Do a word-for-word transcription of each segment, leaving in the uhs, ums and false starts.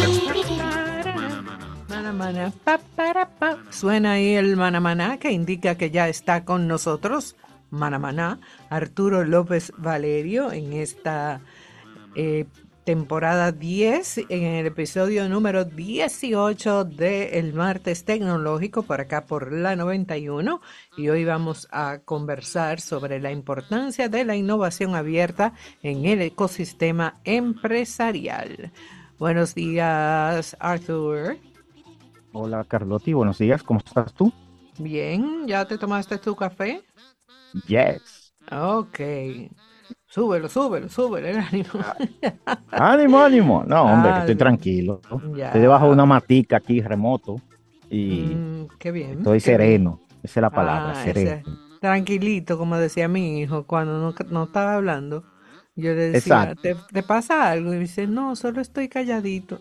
Mana, mana, pa, para, pa. Suena ahí el manamaná que indica que ya está con nosotros, manamaná, Arturo López Valerio en esta eh, temporada diez, en el episodio número dieciocho de El Martes Tecnológico, por acá por la noventa y uno, y hoy vamos a conversar sobre la importancia de la innovación abierta en el ecosistema empresarial. Buenos días, Arthur. Hola Carlotti, buenos días, ¿cómo estás tú? Bien, ¿ya te tomaste tu café? Yes. Ok. Súbelo, súbelo, súbelo el ánimo. Ah, ánimo, ánimo. No, hombre, que Ah, estoy tranquilo. Estoy debajo de ya. una matica aquí remoto y Mm, qué bien, estoy qué bien. sereno. Esa es la palabra, Ah, sereno. ese. Tranquilito, como decía mi hijo cuando no, no estaba hablando. Yo le decía, Exacto. ¿te, te pasa algo? Y dice, no, solo estoy calladito.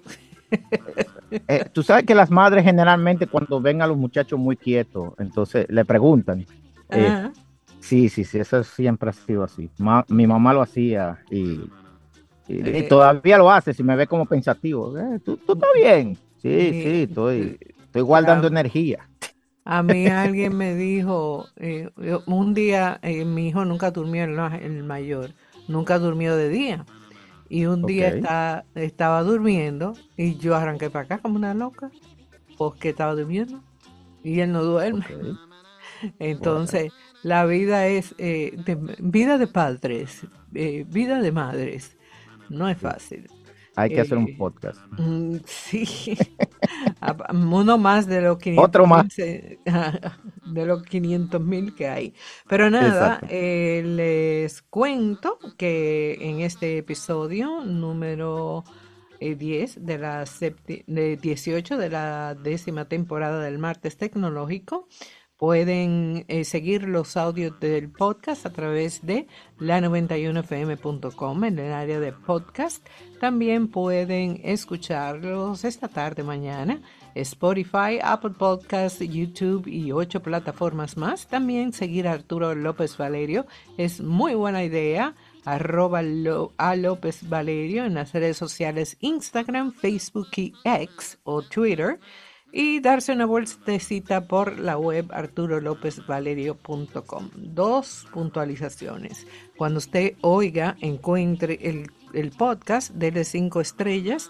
Eh, tú sabes que las madres generalmente cuando ven a los muchachos muy quietos, entonces le preguntan. eh, Ah, sí, sí, sí, eso siempre ha sido así. Ma- mi mamá lo hacía y, y- y eh, todavía lo hace si me ve como pensativo. Eh, ¿tú, tú estás bien? Sí, mi, sí, estoy, eh, estoy a, guardando energía. a mí alguien me dijo, eh, yo- un día eh, mi hijo nunca durmió, el, ma- el mayor, nunca durmió de día. Y un Ok, día está, estaba durmiendo y yo arranqué para acá como una loca porque estaba durmiendo y él no duerme. ok. Bueno, Entonces, la vida es eh, de- vida de padres, eh, vida de madres. No es sí. fácil. Hay que hacer un Eh, podcast. mm, sí, A- uno más de los quinientos Otro más. mil se- de los quinientos mil que hay. Pero nada, Exacto. eh, les cuento que en este episodio número eh, diez de la septi- de dieciocho de la décima temporada del Martes Tecnológico, pueden eh, seguir los audios del podcast a través de la noventa y uno f m punto com en el área de podcast. También pueden escucharlos esta tarde, mañana, Spotify, Apple Podcasts, YouTube y ocho plataformas más. También seguir a Arturo López Valerio es muy buena idea. Arroba lo, a López Valerio en las redes sociales Instagram, Facebook y X o Twitter, y darse una vueltecita por la web arturo lópez valerio punto com. Dos puntualizaciones. Cuando usted oiga, encuentre el, el podcast, dele cinco estrellas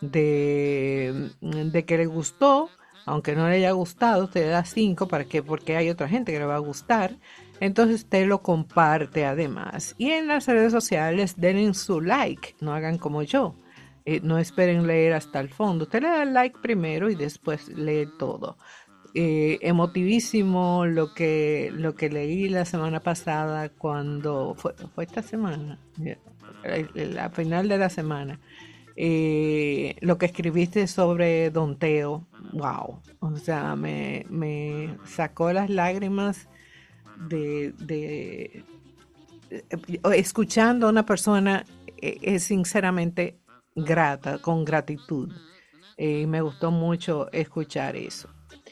de, de que le gustó. Aunque no le haya gustado, usted le da cinco para que, porque hay otra gente que le va a gustar. Entonces usted lo comparte además. Y en las redes sociales denle su like, no hagan como yo. Eh, no esperen leer hasta el fondo. Usted le da like primero y después lee todo. Eh, emotivísimo lo que, lo que leí la semana pasada cuando fue, fue esta semana, la final de la semana. Eh, lo que escribiste sobre Don Teo, wow, o sea, me, me sacó las lágrimas de, de, de escuchando a una persona eh, es sinceramente grata, con gratitud. Eh, me gustó mucho escuchar eso.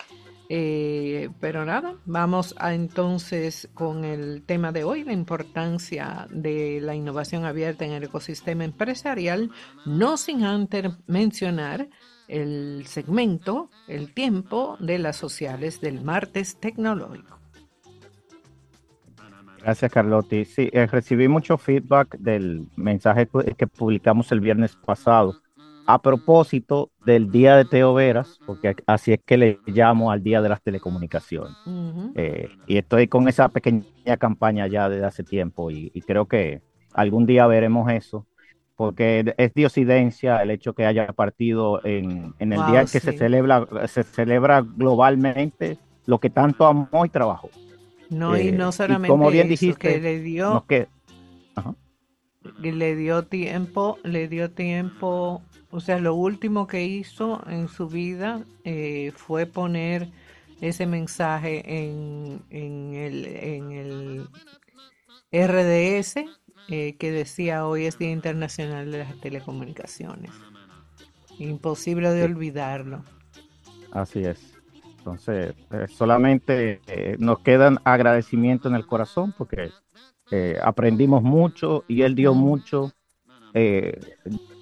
Eh, pero nada, vamos a entonces con el tema de hoy, la importancia de la innovación abierta en el ecosistema empresarial, no sin antes mencionar el segmento, el tiempo de las sociales del martes tecnológico. Gracias, Carlotti. Sí, eh, recibí mucho feedback del mensaje que que publicamos el viernes pasado. A propósito del Día de Teo Veras, porque así es que le llamo al Día de las Telecomunicaciones. Ujú. Eh, y estoy con esa pequeña campaña ya desde hace tiempo y, y creo que algún día veremos eso, porque es diosidencia el hecho que haya partido en, en el día Wow, en que se sí. celebra, se celebra globalmente lo que tanto amó y trabajó. No, y no Eh, y como bien solamente eso, que dijiste, le nos dio, queda. Ajá, le dio tiempo, le dio tiempo, o sea, lo último que hizo en su vida eh, fue poner ese mensaje en, en el, en el R D S eh, que decía hoy es Día Internacional de las Telecomunicaciones. Imposible de sí, olvidarlo. así es. Entonces, eh, solamente eh, nos quedan agradecimientos en el corazón porque eh, aprendimos mucho y él dio Mm. mucho. eh,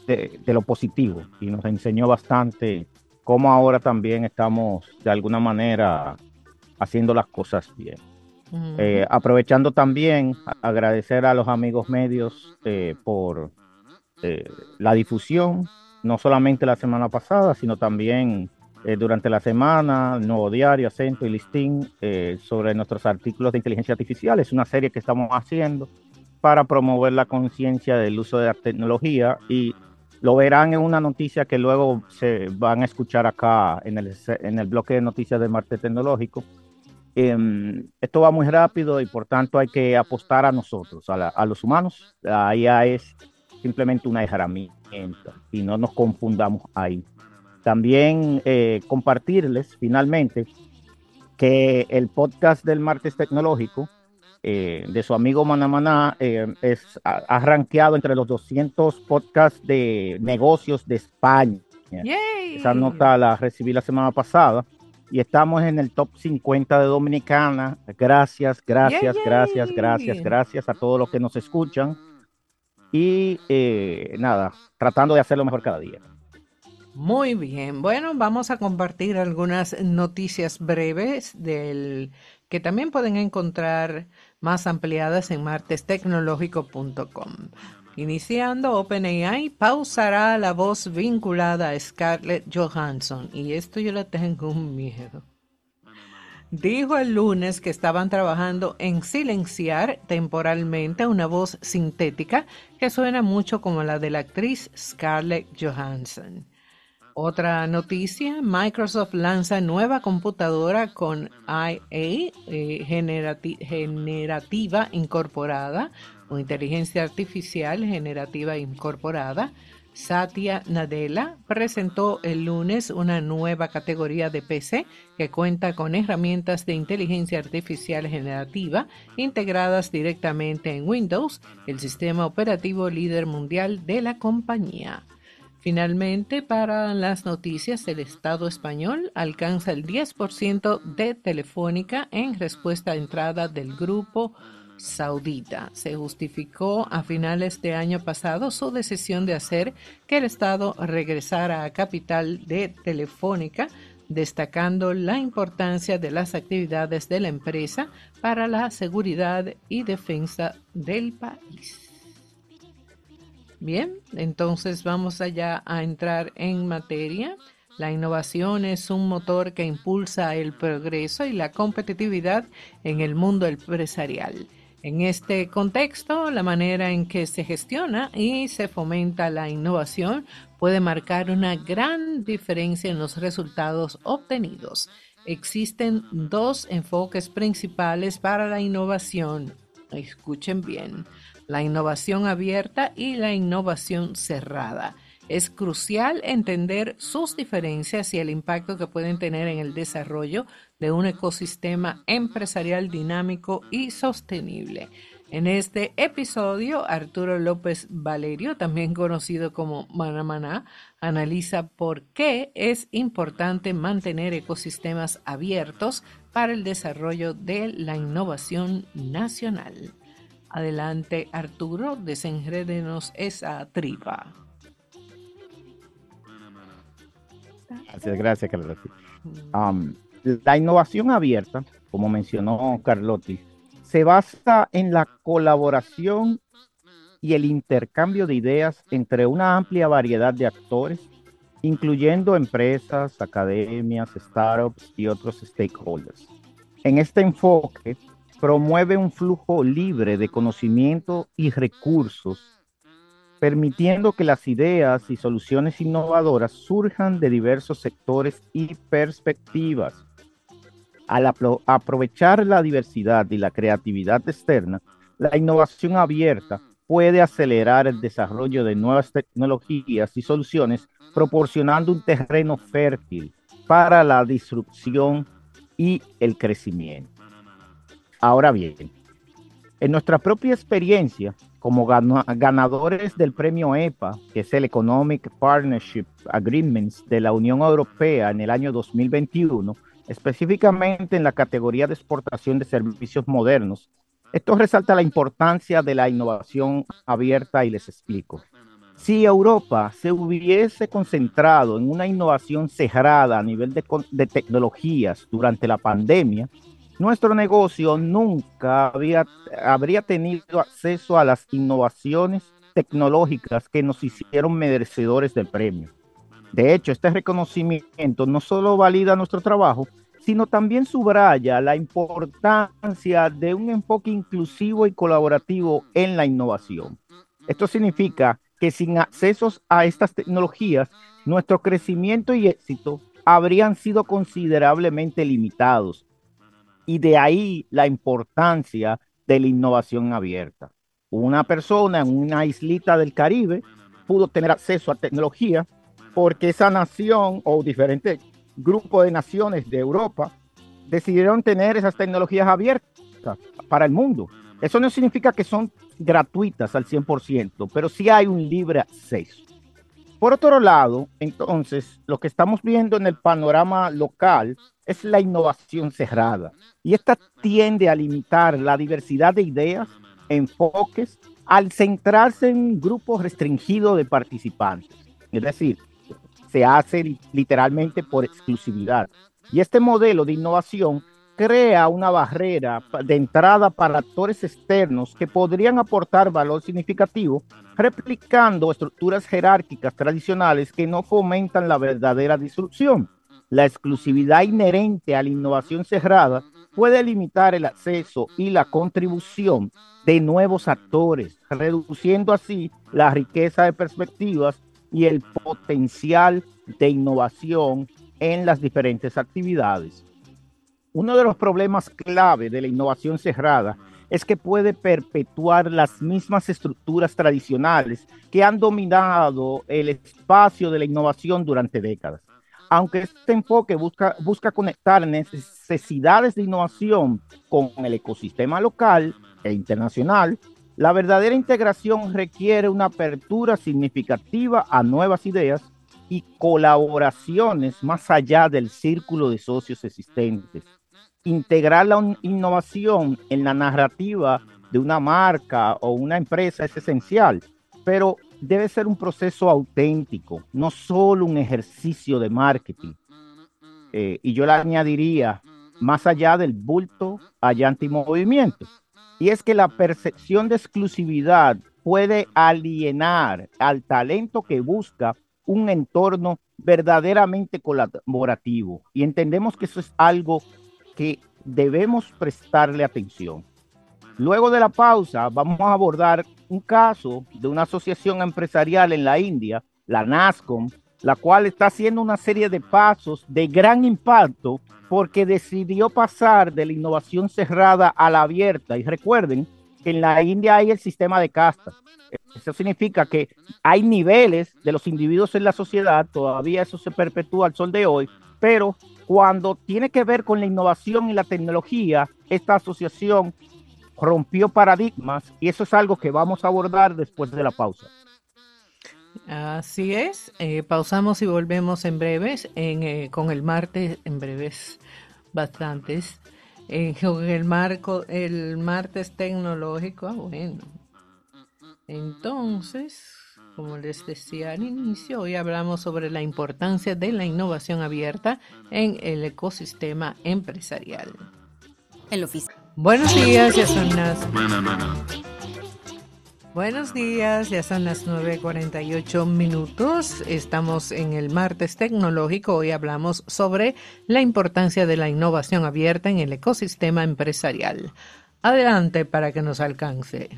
de, de lo positivo y nos enseñó bastante cómo ahora también estamos de alguna manera haciendo las cosas bien. Ujú. Eh, aprovechando también, a- agradecer a los amigos medios eh, por eh, la difusión, no solamente la semana pasada, sino también eh, durante la semana, Nuevo Diario, Acento y Listín, eh, sobre nuestros artículos de inteligencia artificial. Es una serie que estamos haciendo para promover la conciencia del uso de la tecnología y lo verán en una noticia que luego se van a escuchar acá en el, en el bloque de noticias de Marte Tecnológico. Um, esto va muy rápido y por tanto hay que apostar a nosotros, a, la, a los humanos. La I A es simplemente una herramienta y no nos confundamos ahí. También eh, compartirles finalmente que el podcast del Martes Tecnológico eh, de su amigo Manamaná eh, es, ha, ha rankeado entre los doscientos podcasts de negocios de España. Esa ¡Yay! nota la recibí la semana pasada y estamos en el top cincuenta de Dominicana. Gracias, ¡Yay, gracias, gracias, gracias, yay! gracias a todos los que nos escuchan y eh, nada, tratando de hacerlo mejor cada día. Muy bien, bueno, vamos a compartir algunas noticias breves del que también pueden encontrar más ampliadas en martes tecnológico punto com. Iniciando, OpenAI pausará la voz vinculada a Scarlett Johansson y esto yo le tengo un miedo. Dijo el lunes que estaban trabajando en silenciar temporalmente una voz sintética que suena mucho como la de la actriz Scarlett Johansson. Otra noticia, Microsoft lanza nueva computadora con I A eh, generati generativa incorporada o inteligencia artificial generativa incorporada. Satya Nadella presentó el lunes una nueva categoría de P C que cuenta con herramientas de inteligencia artificial generativa integradas directamente en Windows, el sistema operativo líder mundial de la compañía. Finalmente, para las noticias, el Estado español alcanza el diez por ciento de Telefónica en respuesta a entrada del grupo saudita. Se justificó a finales de año pasado su decisión de hacer que el Estado regresara a capital de Telefónica, destacando la importancia de las actividades de la empresa para la seguridad y defensa del país. Bien, entonces vamos allá a entrar en materia. La innovación es un motor que impulsa el progreso y la competitividad en el mundo empresarial. En este contexto, la manera en que se gestiona y se fomenta la innovación puede marcar una gran diferencia en los resultados obtenidos. Existen dos enfoques principales para la innovación. Escuchen bien: la innovación abierta y la innovación cerrada. Es crucial entender sus diferencias y el impacto que pueden tener en el desarrollo de un ecosistema empresarial dinámico y sostenible. En este episodio, Arturo López Valerio, también conocido como Manamaná, analiza por qué es importante mantener ecosistemas abiertos para el desarrollo de la innovación nacional. Adelante, Arturo, desenrédenos esa tripa. Gracias, gracias, Carlotti. Um, la innovación abierta, como mencionó Carlotti, se basa en la colaboración y el intercambio de ideas entre una amplia variedad de actores, incluyendo empresas, academias, startups y otros stakeholders. En este enfoque, promueve un flujo libre de conocimiento y recursos, permitiendo que las ideas y soluciones innovadoras surjan de diversos sectores y perspectivas. Al apro aprovechar la diversidad y la creatividad externa, la innovación abierta puede acelerar el desarrollo de nuevas tecnologías y soluciones, proporcionando un terreno fértil para la disrupción y el crecimiento. Ahora bien, en nuestra propia experiencia, como gano ganadores del premio E P A, que es el Economic Partnership Agreements de la Unión Europea en el año dos mil veintiuno, específicamente en la categoría de exportación de servicios modernos, esto resalta la importancia de la innovación abierta y les explico. Si Europa se hubiese concentrado en una innovación cerrada a nivel de, de tecnologías durante la pandemia, nuestro negocio nunca había, habría tenido acceso a las innovaciones tecnológicas que nos hicieron merecedores del premio. De hecho, este reconocimiento no solo valida nuestro trabajo, sino también subraya la importancia de un enfoque inclusivo y colaborativo en la innovación. Esto significa que sin accesos a estas tecnologías, nuestro crecimiento y éxito habrían sido considerablemente limitados. Y de ahí la importancia de la innovación abierta. Una persona en una islita del Caribe pudo tener acceso a tecnología porque esa nación o diferentes grupos de naciones de Europa decidieron tener esas tecnologías abiertas para el mundo. Eso no significa que son gratuitas al cien por ciento, pero sí hay un libre acceso. Por otro lado, entonces, lo que estamos viendo en el panorama local es la innovación cerrada. Y esta tiende a limitar la diversidad de ideas, enfoques, al centrarse en un grupo restringido de participantes. Es decir, se hace literalmente por exclusividad. Y este modelo de innovación crea una barrera de entrada para actores externos que podrían aportar valor significativo, replicando estructuras jerárquicas tradicionales que no fomentan la verdadera disrupción. La exclusividad inherente a la innovación cerrada puede limitar el acceso y la contribución de nuevos actores, reduciendo así la riqueza de perspectivas y el potencial de innovación en las diferentes actividades. Uno de los problemas clave de la innovación cerrada es que puede perpetuar las mismas estructuras tradicionales que han dominado el espacio de la innovación durante décadas. Aunque este enfoque busca, busca conectar necesidades de innovación con el ecosistema local e internacional, la verdadera integración requiere una apertura significativa a nuevas ideas y colaboraciones más allá del círculo de socios existentes. Integrar la innovación en la narrativa de una marca o una empresa es esencial, pero debe ser un proceso auténtico, no solo un ejercicio de marketing. Eh, y yo le añadiría, más allá del bulto, hay antimovimiento. Y es que la percepción de exclusividad puede alienar al talento que busca un entorno verdaderamente colaborativo. Y entendemos que eso es algo que debemos prestarle atención. Luego de la pausa, vamos a abordar un caso de una asociación empresarial en la India, la NASSCOM, la cual está haciendo una serie de pasos de gran impacto porque decidió pasar de la innovación cerrada a la abierta. Y recuerden que en la India hay el sistema de castas. Eso significa que hay niveles de los individuos en la sociedad, todavía eso se perpetúa al sol de hoy, pero cuando tiene que ver con la innovación y la tecnología, esta asociación rompió paradigmas y eso es algo que vamos a abordar después de la pausa. Así es, eh, pausamos y volvemos en breves, en, eh, con el martes, en breves bastantes, eh, con el, marco, el martes tecnológico. Ah, bueno, entonces, como les decía al inicio, hoy hablamos sobre la importancia de la innovación abierta en el ecosistema empresarial. En la oficina. Buenos días, ya son las... Buenos días, ya son las nueve cuarenta y ocho minutos. Estamos en el martes tecnológico. Hoy hablamos sobre la importancia de la innovación abierta en el ecosistema empresarial. Adelante para que nos alcance.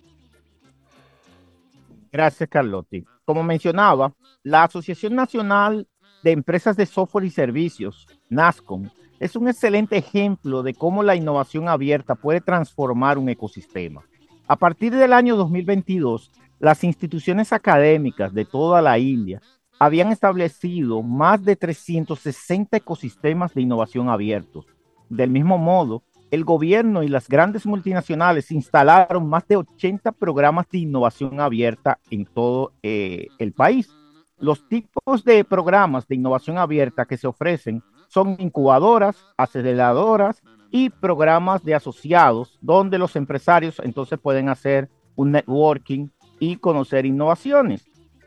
Gracias, Carlotti. Como mencionaba, la Asociación Nacional de Empresas de Software y Servicios, NASSCOM, es un excelente ejemplo de cómo la innovación abierta puede transformar un ecosistema. A partir del año dos mil veintidós, las instituciones académicas de toda la India habían establecido más de trescientos sesenta ecosistemas de innovación abiertos. Del mismo modo, el gobierno y las grandes multinacionales instalaron más de ochenta programas de innovación abierta en todo eh, el país. Los tipos de programas de innovación abierta que se ofrecen son incubadoras, aceleradoras y programas de asociados, donde los empresarios entonces pueden hacer un networking y conocer innovaciones.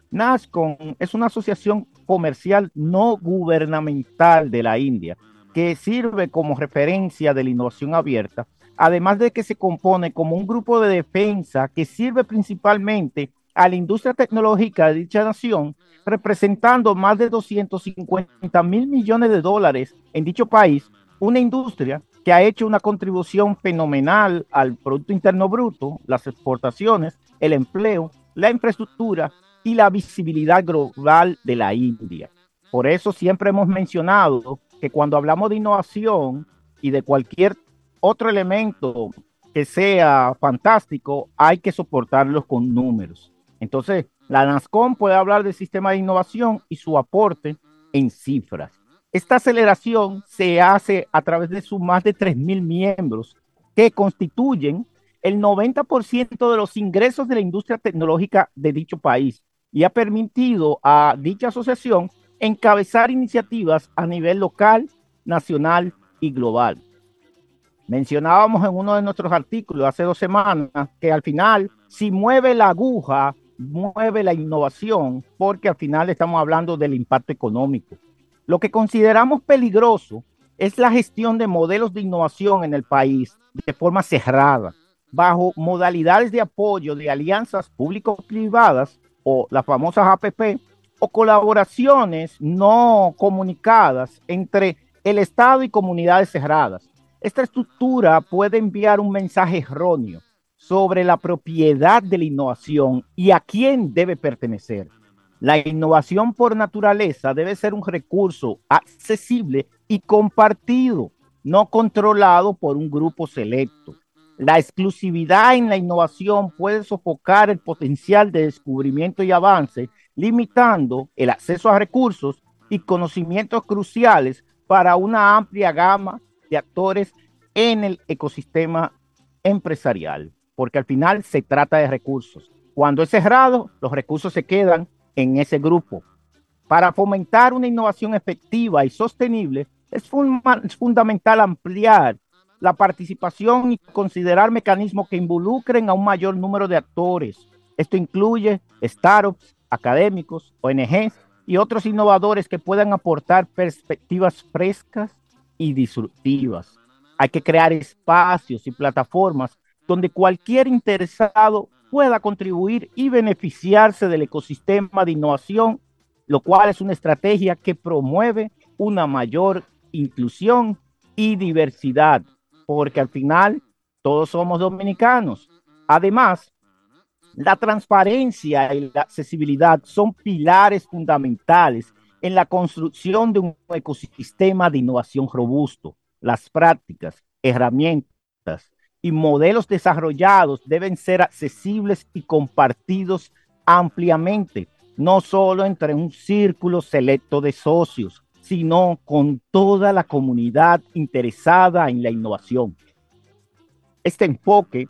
NASCOM es una asociación comercial no gubernamental de la India que sirve como referencia de la innovación abierta, además de que se compone como un grupo de defensa que sirve principalmente a la industria tecnológica de dicha nación, representando más de doscientos cincuenta mil millones de dólares en dicho país, una industria que ha hecho una contribución fenomenal al Producto Interno Bruto, las exportaciones, el empleo, la infraestructura y la visibilidad global de la India. Por eso siempre hemos mencionado que cuando hablamos de innovación y de cualquier otro elemento que sea fantástico, hay que soportarlos con números. Entonces, la NASCOM puede hablar del sistema de innovación y su aporte en cifras. Esta aceleración se hace a través de sus más de tres mil miembros que constituyen el noventa por ciento de los ingresos de la industria tecnológica de dicho país y ha permitido a dicha asociación encabezar iniciativas a nivel local, nacional y global. Mencionábamos en uno de nuestros artículos hace dos semanas que al final, si mueve la aguja, mueve la innovación, porque al final estamos hablando del impacto económico. Lo que consideramos peligroso es la gestión de modelos de innovación en el país de forma cerrada, bajo modalidades de apoyo de alianzas público-privadas o las famosas A P P, o colaboraciones no comunicadas entre el Estado y comunidades cerradas. Esta estructura puede enviar un mensaje erróneo sobre la propiedad de la innovación y a quién debe pertenecer. La innovación por naturaleza debe ser un recurso accesible y compartido, no controlado por un grupo selecto. La exclusividad en la innovación puede sofocar el potencial de descubrimiento y avance, limitando el acceso a recursos y conocimientos cruciales para una amplia gama de actores en el ecosistema empresarial, porque al final se trata de recursos. Cuando es cerrado, los recursos se quedan en ese grupo. Para fomentar una innovación efectiva y sostenible, es, funda es fundamental ampliar la participación y considerar mecanismos que involucren a un mayor número de actores. Esto incluye startups, académicos, O N Ges y otros innovadores que puedan aportar perspectivas frescas y disruptivas. Hay que crear espacios y plataformas donde cualquier interesado pueda contribuir y beneficiarse del ecosistema de innovación, lo cual es una estrategia que promueve una mayor inclusión y diversidad, porque al final todos somos dominicanos. Además, la transparencia y la accesibilidad son pilares fundamentales en la construcción de un ecosistema de innovación robusto. Las prácticas, herramientas y modelos desarrollados deben ser accesibles y compartidos ampliamente, no solo entre un círculo selecto de socios, sino con toda la comunidad interesada en la innovación. Este enfoque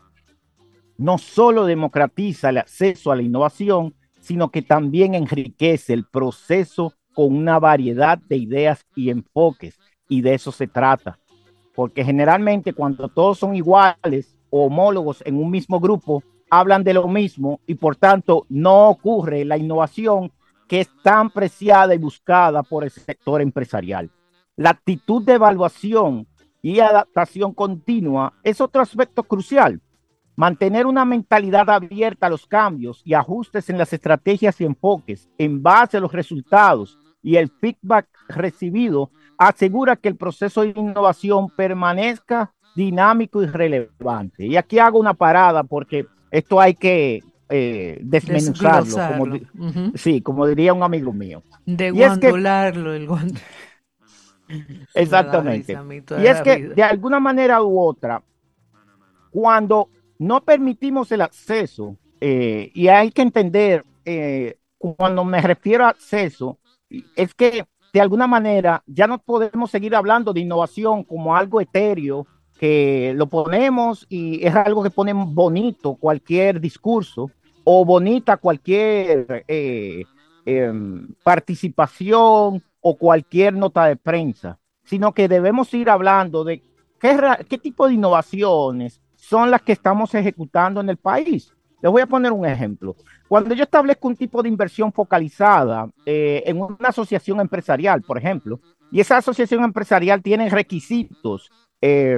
no solo democratiza el acceso a la innovación, sino que también enriquece el proceso con una variedad de ideas y enfoques, y de eso se trata. Porque generalmente cuando todos son iguales o homólogos en un mismo grupo, hablan de lo mismo y por tanto no ocurre la innovación que es tan preciada y buscada por el sector empresarial. La actitud de evaluación y adaptación continua es otro aspecto crucial. Mantener una mentalidad abierta a los cambios y ajustes en las estrategias y enfoques en base a los resultados y el feedback recibido asegura que el proceso de innovación permanezca dinámico y relevante. Y aquí hago una parada porque esto hay que eh, desmenuzarlo, como, Desglosarlo. Uh-huh. sí, como diría un amigo mío. De Y es que, guandularlo, el guandu... Me da risa exactamente, a mí y toda es la que vida. de alguna manera u otra, cuando no permitimos el acceso, eh, y hay que entender, eh, cuando me refiero a acceso, es que de alguna manera ya no podemos seguir hablando de innovación como algo etéreo, que lo ponemos y es algo que ponen bonito cualquier discurso o bonita cualquier eh, eh, participación o cualquier nota de prensa, sino que debemos ir hablando de qué, qué tipo de innovaciones son las que estamos ejecutando en el país. Les voy a poner un ejemplo. Cuando yo establezco un tipo de inversión focalizada eh, en una asociación empresarial, por ejemplo, y esa asociación empresarial tiene requisitos eh,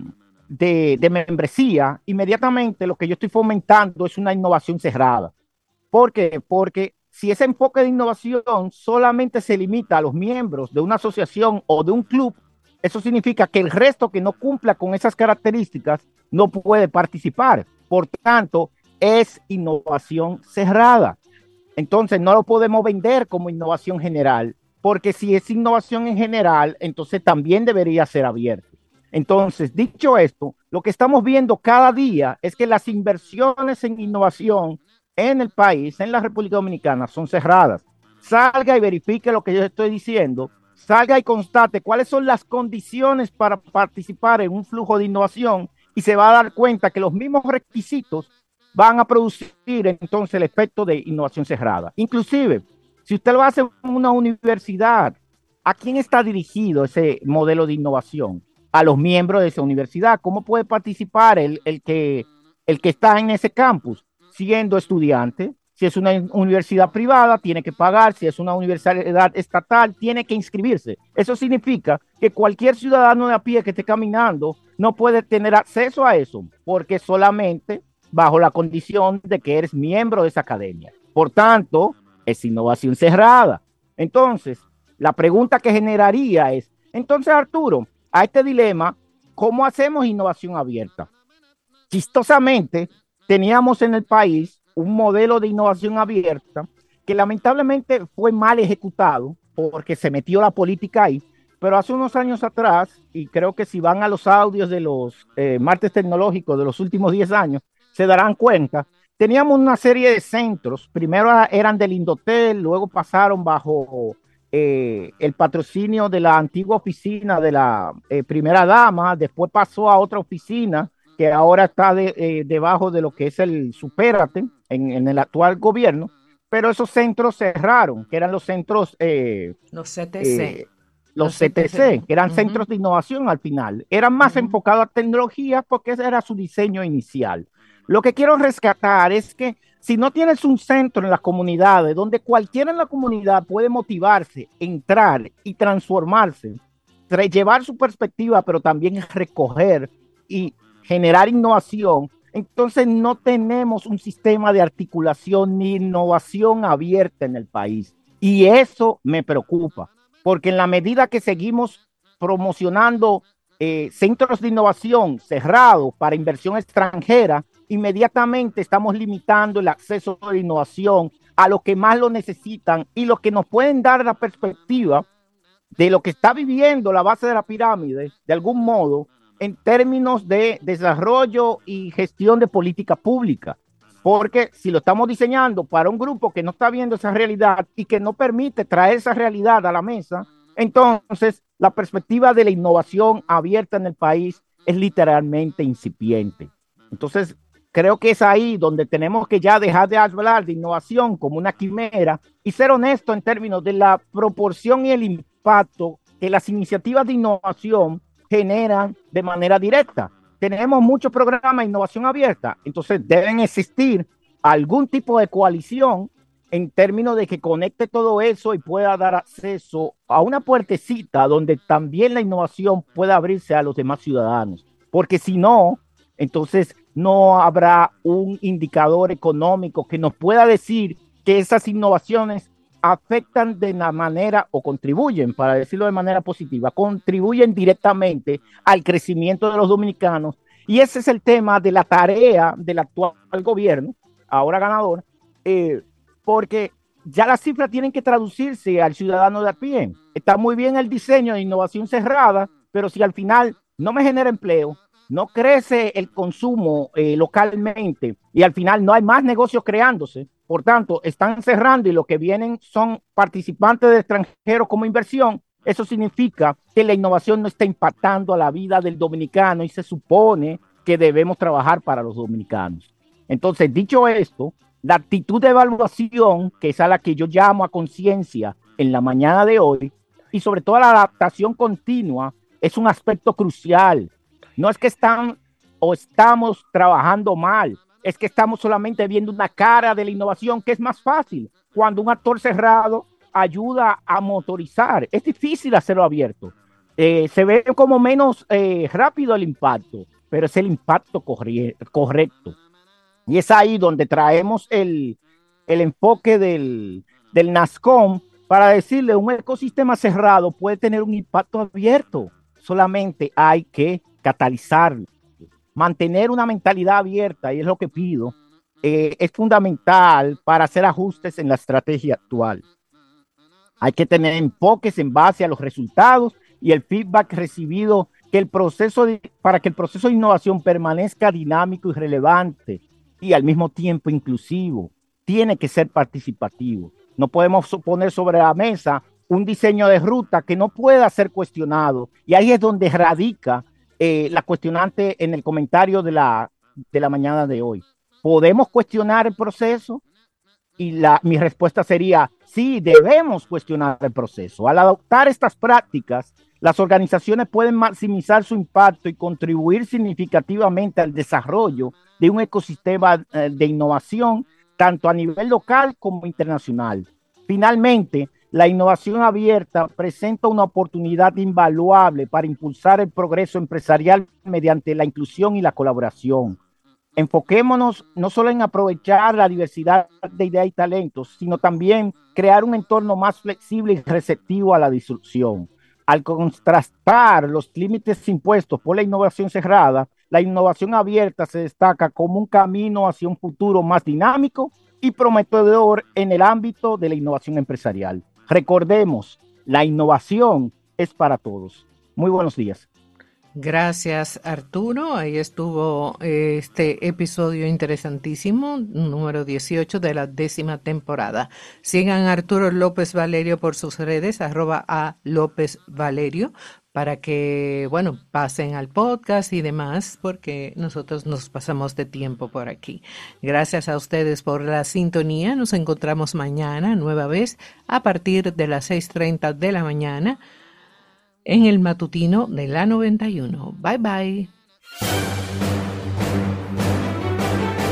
de, de membresía, inmediatamente lo que yo estoy fomentando es una innovación cerrada. ¿Por qué? Porque si ese enfoque de innovación solamente se limita a los miembros de una asociación o de un club, eso significa que el resto que no cumpla con esas características no puede participar. Por tanto, es innovación cerrada. Entonces, no lo podemos vender como innovación general, porque si es innovación en general, entonces también debería ser abierto. Entonces, dicho esto, lo que estamos viendo cada día es que las inversiones en innovación en el país, en la República Dominicana, son cerradas. Salga y verifique lo que yo estoy diciendo, salga y constate cuáles son las condiciones para participar en un flujo de innovación y se va a dar cuenta que los mismos requisitos van a producir entonces el efecto de innovación cerrada. Inclusive, si usted lo hace en una universidad, ¿a quién está dirigido ese modelo de innovación? A los miembros de esa universidad. ¿Cómo puede participar el, el, que, el que está en ese campus? Siendo estudiante. Si es una universidad privada, tiene que pagar. Si es una universidad estatal, tiene que inscribirse. Eso significa que cualquier ciudadano de a pie que esté caminando no puede tener acceso a eso, porque solamente bajo la condición de que eres miembro de esa academia. Por tanto, es innovación cerrada. Entonces, la pregunta que generaría es, entonces, Arturo, a este dilema, ¿cómo hacemos innovación abierta? Chistosamente, teníamos en el país un modelo de innovación abierta que lamentablemente fue mal ejecutado porque se metió la política ahí, pero hace unos años atrás, y creo que si van a los audios de los eh, martes tecnológicos de los últimos diez años, se darán cuenta, teníamos una serie de centros, primero eran del Indotel, luego pasaron bajo eh, el patrocinio de la antigua oficina de la eh, primera dama, después pasó a otra oficina que ahora está de, eh, debajo de lo que es el Supérate en, en el actual gobierno, pero esos centros cerraron, que eran los centros... Eh, los C T C. Eh, los C T C, que eran uh-huh. centros de innovación al final, eran más uh-huh. enfocados a tecnología porque ese era su diseño inicial. Lo que quiero rescatar es que si no tienes un centro en las comunidades donde cualquiera en la comunidad puede motivarse, entrar y transformarse, llevar su perspectiva, pero también recoger y generar innovación, entonces no tenemos un sistema de articulación ni innovación abierta en el país. Y eso me preocupa, porque en la medida que seguimos promocionando eh, centros de innovación cerrados para inversión extranjera, inmediatamente estamos limitando el acceso a la innovación a los que más lo necesitan y los que nos pueden dar la perspectiva de lo que está viviendo la base de la pirámide, de algún modo, en términos de desarrollo y gestión de política pública. Porque si lo estamos diseñando para un grupo que no está viendo esa realidad y que no permite traer esa realidad a la mesa, entonces la perspectiva de la innovación abierta en el país es literalmente incipiente. Entonces, creo que es ahí donde tenemos que ya dejar de hablar de innovación como una quimera y ser honesto en términos de la proporción y el impacto que las iniciativas de innovación generan de manera directa. Tenemos muchos programas de innovación abierta, entonces deben existir algún tipo de coalición en términos de que conecte todo eso y pueda dar acceso a una puertecita donde también la innovación pueda abrirse a los demás ciudadanos, porque si no, entonces no habrá un indicador económico que nos pueda decir que esas innovaciones afectan de la manera o contribuyen, para decirlo de manera positiva, contribuyen directamente al crecimiento de los dominicanos. Y ese es el tema de la tarea del actual gobierno, ahora ganador, eh, porque ya las cifras tienen que traducirse al ciudadano de a pie. Está muy bien el diseño de innovación cerrada, pero si al final no me genera empleo, no crece el consumo eh, localmente y al final no hay más negocios creándose, por tanto, están cerrando y lo que vienen son participantes de extranjeros como inversión, eso significa que la innovación no está impactando a la vida del dominicano y se supone que debemos trabajar para los dominicanos. Entonces, dicho esto, la actitud de evaluación, que es a la que yo llamo a conciencia en la mañana de hoy, y sobre todo la adaptación continua, es un aspecto crucial. No es que están o estamos trabajando mal, es que estamos solamente viendo una cara de la innovación que es más fácil cuando un actor cerrado ayuda a motorizar. Es difícil hacerlo abierto. Eh, se ve como menos eh, rápido el impacto, pero es el impacto corre correcto. Y es ahí donde traemos el, el enfoque del, del NASCOM para decirle, un ecosistema cerrado puede tener un impacto abierto, solamente hay que catalizarlo. Mantener una mentalidad abierta, y es lo que pido, eh, es fundamental para hacer ajustes en la estrategia actual. Hay que tener enfoques en base a los resultados y el feedback recibido que el proceso de, para que el proceso de innovación permanezca dinámico y relevante y al mismo tiempo inclusivo. Tiene que ser participativo. No podemos poner sobre la mesa un diseño de ruta que no pueda ser cuestionado. Y ahí es donde radica eh, la cuestionante en el comentario de la, de la mañana de hoy. ¿Podemos cuestionar el proceso? Y la, mi respuesta sería, sí, debemos cuestionar el proceso. Al adoptar estas prácticas, las organizaciones pueden maximizar su impacto y contribuir significativamente al desarrollo de un ecosistema eh, de innovación, tanto a nivel local como internacional. Finalmente, la innovación abierta presenta una oportunidad invaluable para impulsar el progreso empresarial mediante la inclusión y la colaboración. Enfoquémonos no solo en aprovechar la diversidad de ideas y talentos, sino también crear un entorno más flexible y receptivo a la disrupción. Al contrastar los límites impuestos por la innovación cerrada, la innovación abierta se destaca como un camino hacia un futuro más dinámico y prometedor en el ámbito de la innovación empresarial. Recordemos, la innovación es para todos. Muy buenos días. Gracias, Arturo. Ahí estuvo este episodio interesantísimo, número dieciocho de la décima temporada. Sigan a Arturo López Valerio por sus redes, arroba a López Valerio, para que, bueno, pasen al podcast y demás, porque nosotros nos pasamos de tiempo por aquí. Gracias a ustedes por la sintonía. Nos encontramos mañana, nueva vez, a partir de las seis treinta de la mañana, en el matutino de la noventa y uno. Bye bye.